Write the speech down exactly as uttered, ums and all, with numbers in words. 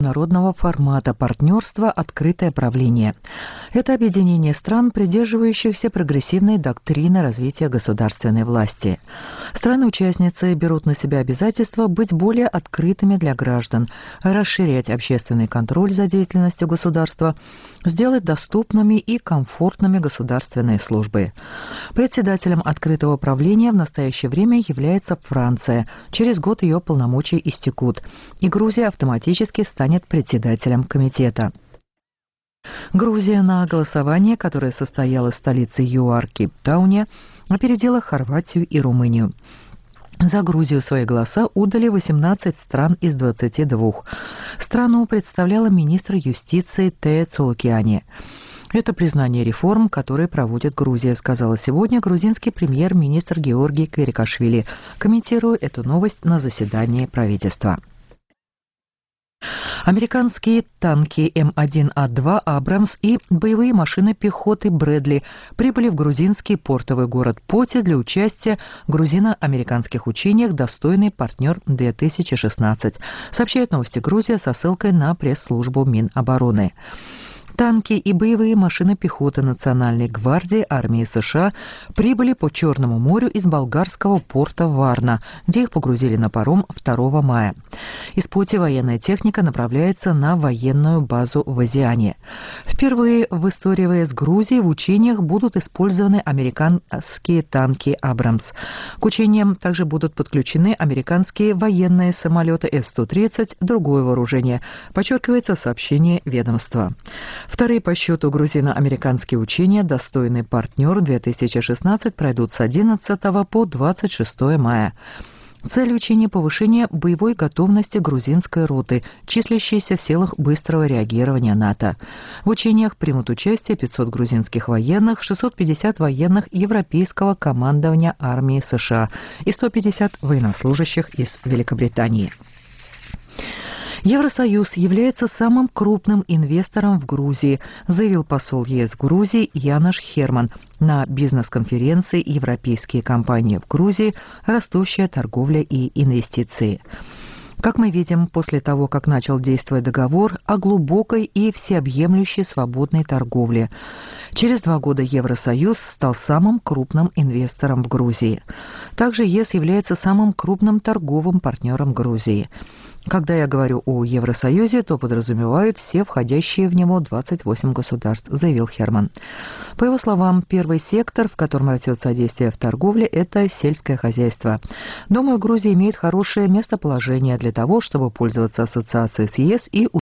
Народного формата партнерства «Открытое правление». Это объединение стран, придерживающихся прогрессивной доктрины развития государственной власти. Страны-участницы берут на себя обязательство быть более открытыми для граждан, расширять общественный контроль за деятельностью государства, сделать доступными и комфортными государственные службы. Председателем «Открытого правления» в настоящее время является Франция. Через год ее полномочия истекут, и Грузия автоматически станет председателем комитета. Грузия на голосование, которое состоялось в столице ЮАР Кейптауне, опередила Хорватию и Румынию. За Грузию свои голоса отдали восемнадцать стран из двадцати двух. Страну представляла министр юстиции Тея Цолукиани. Это признание реформ, которые проводит Грузия, сказала сегодня грузинский премьер-министр Георгий Кверикашвили, комментируя эту новость на заседании правительства. Американские танки Эм один А два «Абрамс» и боевые машины пехоты «Брэдли» прибыли в грузинский портовый город Поти для участия в грузино-американских учениях «Достойный партнер две тысячи шестнадцать», сообщает «Новости Грузия» со ссылкой на пресс-службу Минобороны. Танки и боевые машины пехоты Национальной гвардии армии США прибыли по Черному морю из болгарского порта Варна, где их погрузили на паром второго мая. Из Поти военная техника направляется на военную базу в Азиане. Впервые в истории ВС Грузии в учениях будут использованы американские танки «Абрамс». К учениям также будут подключены американские военные самолеты Эс сто тридцать, другое вооружение, подчеркивается в сообщении ведомства. Вторые по счету грузино-американские учения «Достойный партнер две тысячи шестнадцать» пройдут с одиннадцатого по двадцать шестое мая. Цель учения – повышение боевой готовности грузинской роты, числящейся в силах быстрого реагирования НАТО. В учениях примут участие пятьсот грузинских военных, шестьсот пятьдесят военных европейского командования армии США и сто пятьдесят военнослужащих из Великобритании. Евросоюз является самым крупным инвестором в Грузии, заявил посол ЕС в Грузии Янош Херман на бизнес-конференции «Европейские компании в Грузии. Растущая торговля и инвестиции». Как мы видим, после того, как начал действовать договор о глубокой и всеобъемлющей свободной торговле, через два года Евросоюз стал самым крупным инвестором в Грузии. Также ЕС является самым крупным торговым партнером Грузии. Когда я говорю о Евросоюзе, то подразумеваю все входящие в него двадцать восемь государств, заявил Херман. По его словам, первый сектор, в котором растет содействие в торговле, это сельское хозяйство. Думаю, Грузия имеет хорошее местоположение для того, чтобы пользоваться ассоциацией с ЕС и